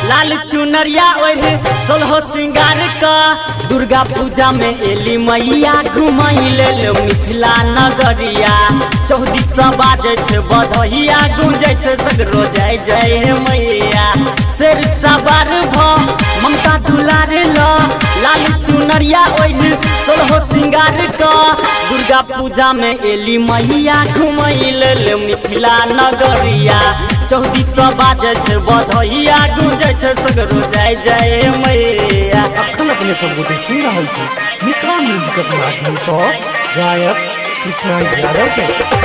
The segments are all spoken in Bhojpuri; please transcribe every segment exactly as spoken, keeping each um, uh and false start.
लाल चुनरिया ओढ़े सोलहो सिंगार का दुर्गा पूजा में एली मैया घुमैल मिथिला नगरिया चौदिस बाजे छे बधैया गुंजे छे सगरो जय जय मैया शेर सवार भ ममता दुलार ल लाल चुनरिया ओढ़े सोलहो सिंगार का दुर्गा पूजा में एली मैया घुमैल मिथिला नगरिया चौदिस बाजे छे बधैया गुंजे छे सगरो जय जय मैया। अखन अपने सब गोटे सुन रहल छी मिश्रा म्यूजिक के माध्यम से गायक कृष्णा यादव के।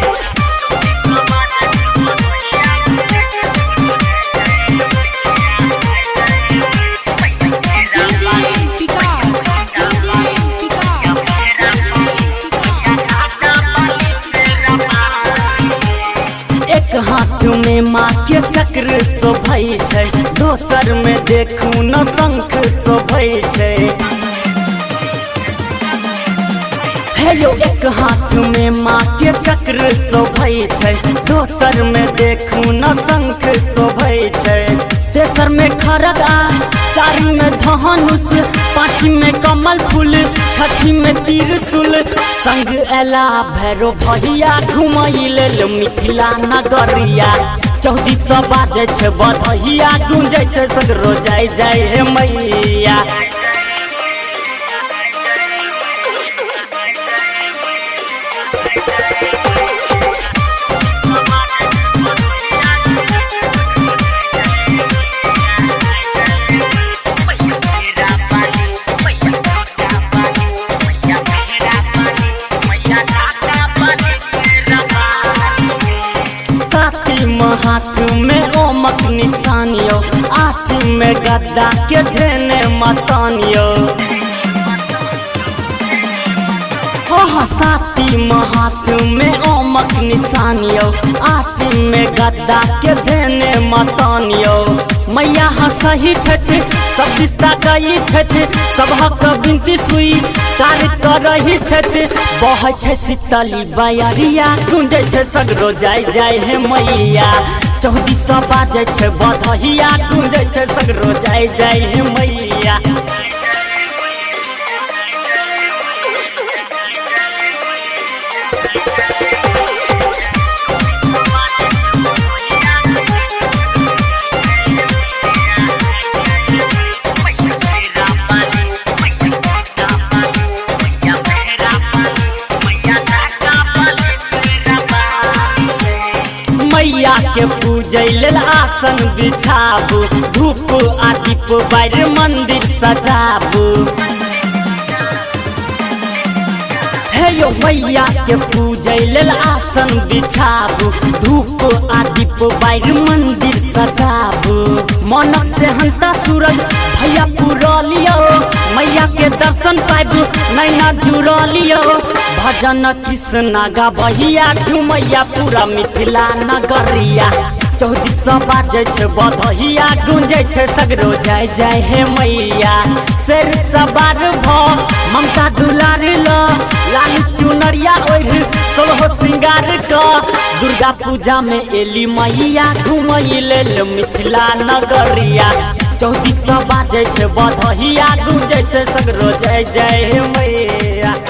एक हाथ में माँ के चक्र शोभै छै दोसर में देखू न शंख शोभै छै हे यो एक हाथ में माँ के चक्र शोभै छै दोसर में देखू न शंख शोभै छै तेसर में खरगा चारी में धनुष पाँची में कमल फूल छठी में त्रिशूल संग एला भैरो भैया घुमैल मिथिला नगरिया चौदिस बाजे छे बधैया गुंजे छे सगरो जय जय मैया। हाथ में ओमक निशानियो आठ में गद्दा के धेने मतानियो हाँ साथी में हाथ में ओमक निशानियो आठ में गद्दा के धेने मतानियो मैया हंसही छथि सब दिशा गई छथि सबहक बिनती सुई कार्य कर रही छथि बहै छै शीतली बयरिया गुंजे छै सगरो जय जय हे मैया चौदिस बाजे छे बधैया गुंजे छै सगरो जय जय हे मैया। मैया के पूजै लेल आसन बिछाबू धूप आ दीप बाहर मंदिर सजाबू हे यो मैया के पूजै लेल आसन बिछाबू धूप आ दीप बाहर मंदिर सजाबू मनक से हंता सूरज भैया पूरा लियो मैया के दर्शन पाबू नैना जुड़ा लियो भजन कृष्णा गबहिया झुमैया पूरा मिथिला नगरिया चौदिस बाजे छे बधैया गुंजे छे सगरो जय जय हे मैया शेर सवार भ ममता दुलार ल लाल चुनरिया ओढ़ सोलहो सिंगार का दुर्गा पूजा में एली मैया घुमैल मिथिला नगरिया चौदिस बाजे छे बधैया गुंजे छे सगरो जय जय हे मैया।